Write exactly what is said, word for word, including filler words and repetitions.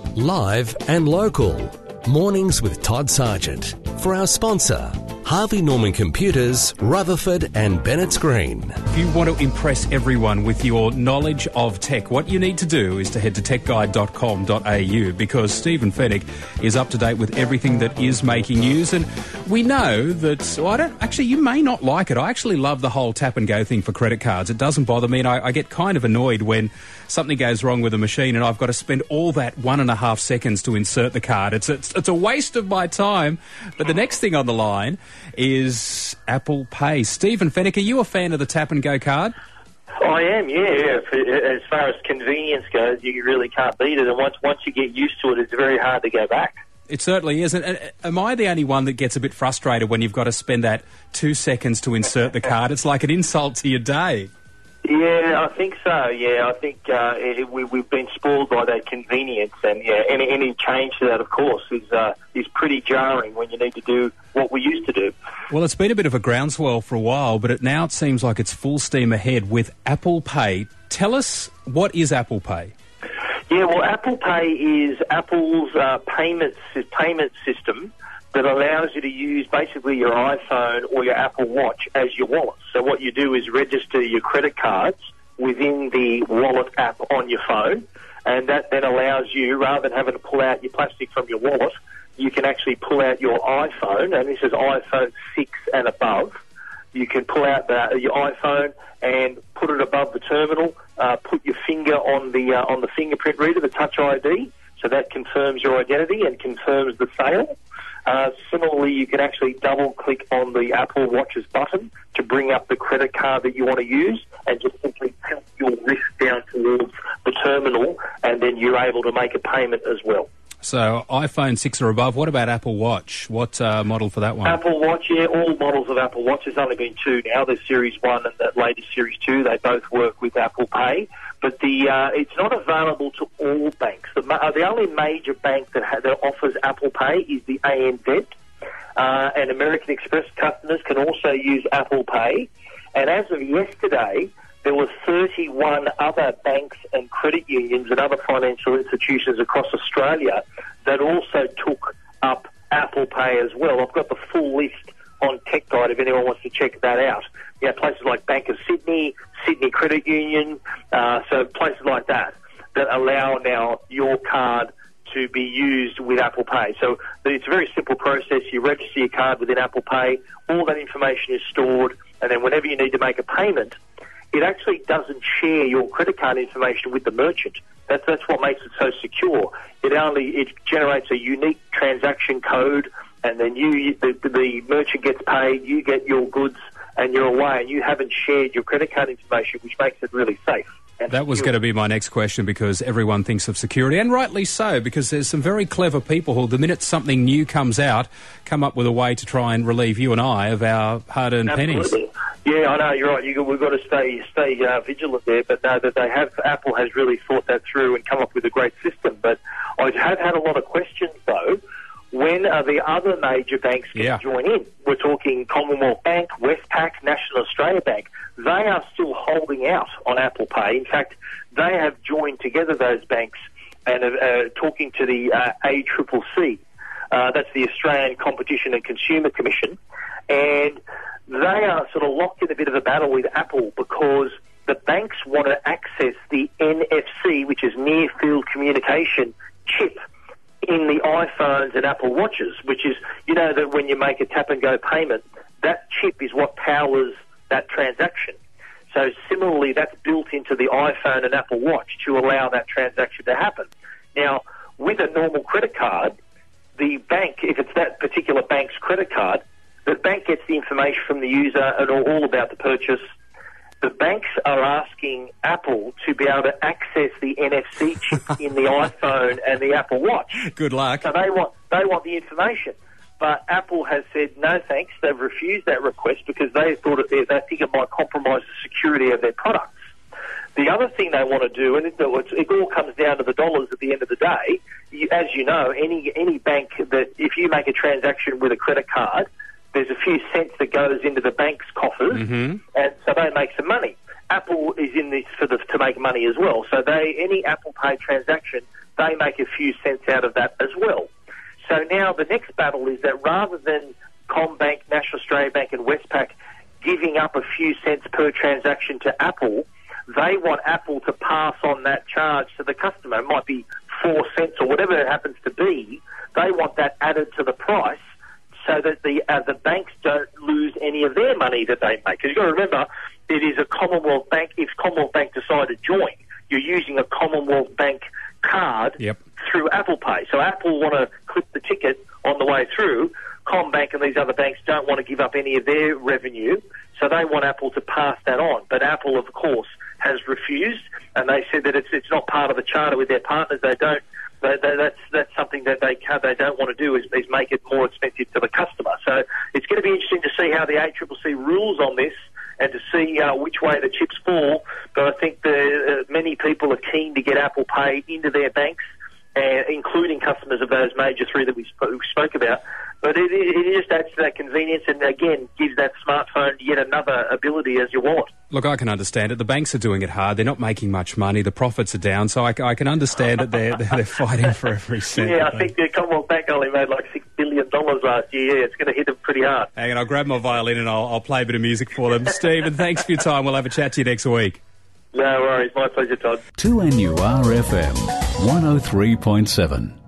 Live and local. Mornings with Todd Sargent. For our sponsor, Harvey Norman Computers, Rutherford and Bennett's Green. If you want to impress everyone with your knowledge of tech, what you need to do is to head to tech guide dot com dot a u because Stephen Fennick is up to date with everything that is making news. And we know that, well, I don't, actually, you may not like it. I actually love the whole tap and go thing for credit cards. It doesn't bother me, and I, I get kind of annoyed when something goes wrong with a machine and I've got to spend all that one and a half seconds to insert the card. It's, it's, it's a waste of my time. But the next thing on the line is Apple Pay. Stephen Fennick, are you a fan of the tap and go card? I am, yeah. As far as convenience goes, you really can't beat it. And once once you get used to it, it's very hard to go back. It certainly is. And am I the only one that gets a bit frustrated when you've got to spend that two seconds to insert the card? It's like an insult to your day. Yeah, I think so. Yeah, I think uh, it, we, we've been spoiled by that convenience, and yeah, any, any change to that, of course, is uh, is pretty jarring when you need to do what we used to do. Well, it's been a bit of a groundswell for a while, but it, now it seems like it's full steam ahead with Apple Pay. Tell us, what is Apple Pay? Yeah, well, Apple Pay is Apple's uh, payment payment system that allows you to use basically your iPhone or your Apple Watch as your wallet. So what you do is register your credit cards within the wallet app on your phone, and that then allows you, rather than having to pull out your plastic from your wallet, you can actually pull out your iPhone, and this is iPhone six and above. You can pull out the, your iPhone and put it above the terminal, uh, put your finger on the uh, on the fingerprint reader, the Touch I D, so that confirms your identity and confirms the sale. Uh, similarly, you can actually double-click on the Apple Watch's button to bring up the credit card that you want to use and just simply tilt your wrist down towards the terminal, and then you're able to make a payment as well. So iPhone six or above. What about Apple Watch? What uh, model for that one? Apple Watch, yeah, all models of Apple Watch. There's only been two now. There's Series one and the latest Series two. They both work with Apple Pay. But the uh, it's not available to all banks. The, uh, the only major bank that, ha- that offers Apple Pay is the A N Z. Uh, and American Express customers can also use Apple Pay. And as of yesterday, there were thirty-one other banks and credit unions and other financial institutions across Australia that also took up Apple Pay as well. I've got the full list on Tech Guide if anyone wants to check that out. Yeah, places like Bank of Sydney, Sydney Credit Union, uh, so places like that that allow now your card to be used with Apple Pay. So it's a very simple process. You register your card within Apple Pay, all that information is stored, and then whenever you need to make a payment, it actually doesn't share your credit card information with the merchant. That's that's what makes it so secure. It only it generates a unique transaction code, and then you the, the merchant gets paid, you get your goods, and you're away, and you haven't shared your credit card information, which makes it really safe. That was going to be my next question, because everyone thinks of security, and rightly so, because there's some very clever people who, the minute something new comes out, come up with a way to try and relieve you and I of our hard-earned Absolutely. pennies. Yeah, I know, you're right. You, we've got to stay stay uh, vigilant there, but no, that they have, Apple has really thought that through and come up with a great system. But I have had a lot of questions, though. When are the other major banks going yeah. to join in? We're talking Commonwealth Bank, Westpac, National Australia Bank. They are still holding out on Apple Pay. In fact, they have joined together, those banks, and are uh, talking to the uh, A C C C. Uh, that's the Australian Competition and Consumer Commission. And they are sort of locked in a bit of a battle with Apple because the banks want to access the N F C, which is Near Field Communication chip, in the iPhones and Apple Watches, which is, you know, that when you make a tap-and-go payment, that chip is what powers that transaction. So similarly, that's built into the iPhone and Apple Watch to allow that transaction to happen. Now, with a normal credit card, the bank, if it's that particular bank's credit card, the bank gets the information from the user and all about the purchase. The banks are asking Apple to be able to access the N F C chip in the iPhone and the Apple Watch. Good luck. So they want they want the information. But Apple has said no thanks. They've refused that request because they thought it, they think it might compromise the security of their products. The other thing they want to do, and it, it all comes down to the dollars at the end of the day, you, as you know, any any bank that if you make a transaction with a credit card, there's a few cents that goes into the bank's coffers, mm-hmm. and so they make some money. Apple is in this for the, to make money as well. So they any Apple Pay transaction, they make a few cents out of that as well. So now the next battle is that rather than CommBank, National Australia Bank and Westpac giving up a few cents per transaction to Apple, they want Apple to pass on that charge to the customer. It might be four cents or whatever it happens to be. They want that added to the price so that the uh, the banks don't lose any of their money that they make. Because you've got to remember, it is a Commonwealth Bank. If Commonwealth Bank decide to join, you're using a Commonwealth Bank card yep. through Apple Pay. So Apple want to clip the ticket on the way through. CommBank and these other banks don't want to give up any of their revenue, so they want Apple to pass that on. But Apple, of course, has refused, and they said that it's it's not part of the charter with their partners. They don't. They, they, that's that's something that they can, they don't want to do is, is make it more expensive to the customer. So it's going to be interesting to see how the A C C C rules on this and to see uh, which way the chips fall. But I think the, uh, many people are keen to get Apple Pay into their banks, uh, including customers of those major three that we, sp- we spoke about. But it, it, it just adds to that convenience and, again, gives that smartphone yet another ability as you want. Look, I can understand it. The banks are doing it hard. They're not making much money. The profits are down. So I, I can understand that they're, they're fighting for every cent. Yeah, I think the Commonwealth Bank only made like six billion dollars last year. Yeah, it's going to hit them pretty hard. Hang on, I'll grab my violin and I'll, I'll play a bit of music for them. Stephen, thanks for your time. We'll have a chat to you next week. No worries. My pleasure, Todd. two N U R F M, one oh three point seven.